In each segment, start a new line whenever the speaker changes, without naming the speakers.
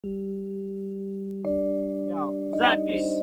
Запись.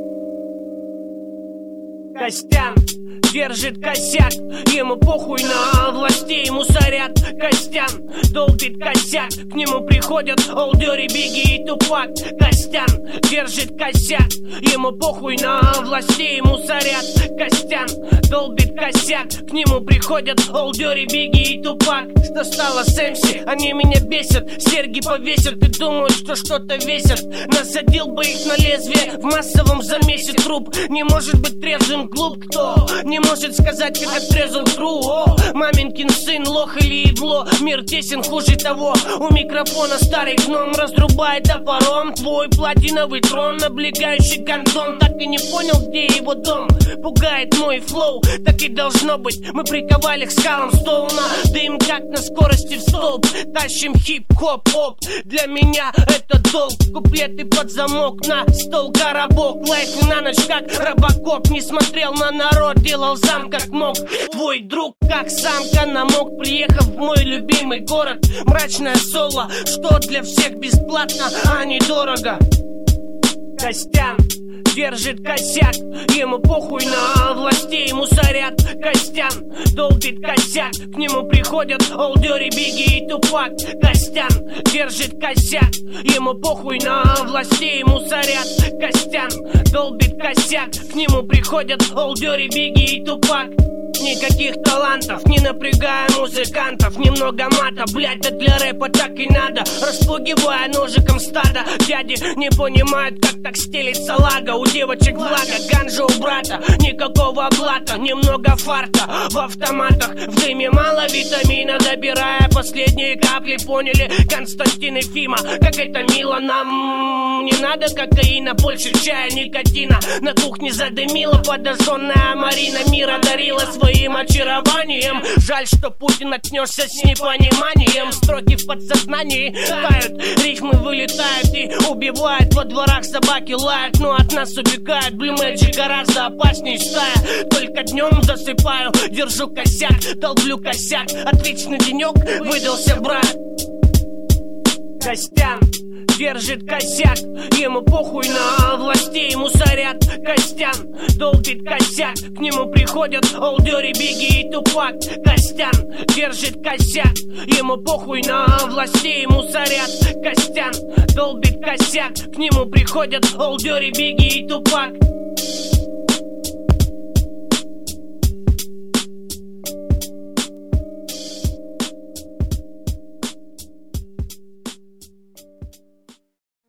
Костян держит косяк, ему похуй на властей, мусорят. Костян долбит косяк, к нему приходят Old Dirty, Biggie и Тупак. Костян держит косяк, ему похуй на властей, мусорят. Костян долбит косяк, к нему приходят Old Dirty, Biggie и Тупак. Что стало с MC? Они меня бесят, серьги повесят и думают, что что-то весят. Насадил бы их на лезвие, в массовом замесе труп. Не может быть трезвым глуп кто? Не может сказать, как отрезал тру. О, маменькин сын, лох или ебло. Мир тесен, хуже того. У микрофона старый гном разрубает топором твой платиновый трон, облегающий гондон. Так и не понял, где его дом. Пугает мой флоу, так и должно быть. Мы приковали к скалам Стоуна, дым как на скорости в столб. Тащим хип-хоп-оп, для меня это долг. Куплеты под замок, на стол коробок. Лайф на ночь как Робокоп. Не смотрел на народ, делал сам как мог. Твой друг как самка намок, приехав в мой любимый город. Мрачное соло, что для всех бесплатно, а недорого. Костян держит косяк, ему похуй на властей, мусорят. Костян долбит косяк, к нему приходят Old Dirty, Biggie и Тупак. Костян держит косяк, ему похуй на властей, мусорят. Костян долбит косяк, к нему приходят Old Dirty, Biggie и Тупак. Никаких талантов, не напрягая музыкантов. Немного мата, блять, да для рэпа так и надо. Распугивая ножиком стадо. Дяди не понимают, как так стелится лага. У девочек влага, ганжа у брата. Никакого блата, немного фарта в автоматах. В дыме мало витамина, добирая последние капли. Поняли Константин и Фима, как это мило. Нам не надо кокаина, больше чая, никотина. На кухне задымила подожженная Марина. Мир одарила своим очарованием. Жаль, что Путин отнесся с непониманием. Строки в подсознании тают, рифмы вылетают и убивают. Во дворах собаки лают, но от нас убегают. Blue Magic гораздо опасней стая. Только днем засыпаю, держу косяк, долблю косяк. Отличный денек выдался, брат. Костян держит косяк, ему похуй на властей, мусорят. Костян долбит косяк, к нему приходят Old Dirty, Biggie и Тупак. Костян держит косяк, ему похуй на властей, мусорят. Костян долбит косяк, к нему приходят Old Dirty, Biggie и Тупак.